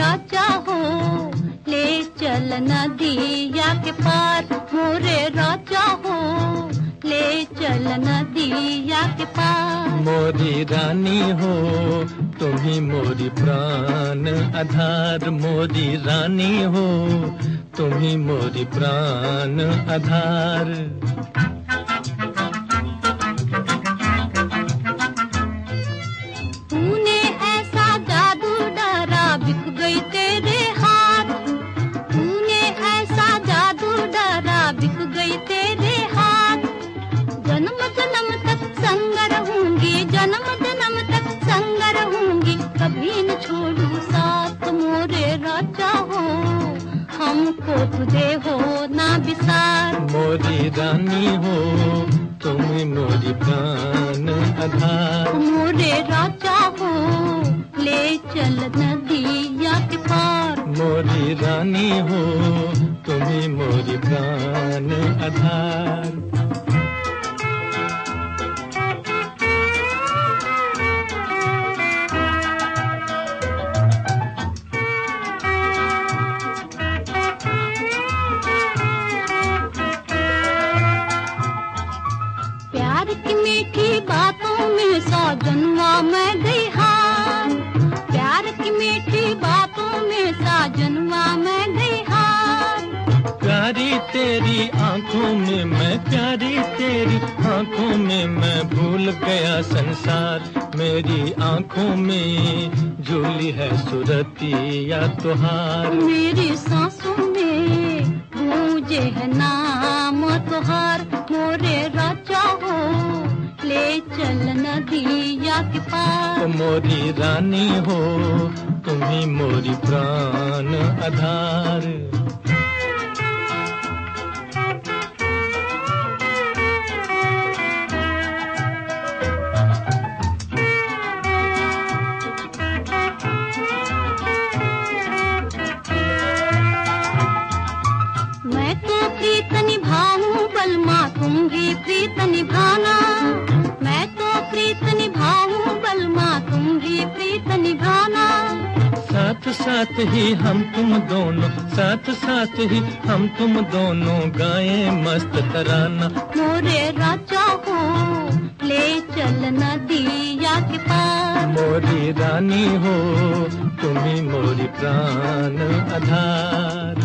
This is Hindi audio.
राजा हो, ले चल नदिया के पार। मोरे राजा हो, ले चल नदिया के पार। मोरी रानी हो, तुम ही मोरी प्राण आधार। मोरी रानी हो, तुम ही मोरी प्राण आधार। तूने ऐसा जादू डरा बिक गई तेरे हाथ। तूने ऐसा जादू डरा बिक गई तेरे हाथ। जन्म जन्म तक संग रहूंगी, जन्म जन्म तक संग रहूंगी, कभी न छोड़ू साथ। मोरे राजा हो, हमको तुझे हो ना विसार। मोरी रानी हो, तुम मोरी प्राण आधार। मोरे राजा हो, ले चल नदिया के पार। मोरी रानी हो, तुम मोरी प्राण आधार। प्यार की मीठी बातों में 100 जन्मा मैं गई हार। प्यार की मीठी बातों में 100 जन्मा मैं गई हार। प्यारी तेरी आंखों में मैं, प्यारी तेरी आंखों में मैं भूल गया संसार। मेरी आंखों में झूली है सुरतिया तुहार। मेरी सांसों में गूंजे है नाम तुहार। मोरे राजा हो, ले चल नदिया के पार। मोरी रानी हो, तुम ही मोरी प्राण आधार। मैं तो प्रीत निभाऊं बलमा, तुम भी प्रीत निभाना। मैं तो प्रीत निभाऊं बलमा, तुम भी प्रीत निभाना। साथ साथ ही हम तुम दोनों, साथ साथ ही हम तुम दोनों गाएं मस्त तराना। मोरे राजा हो, ले चल नदिया के पार। मोरी रानी हो, तुम ही मोरी प्राण आधार।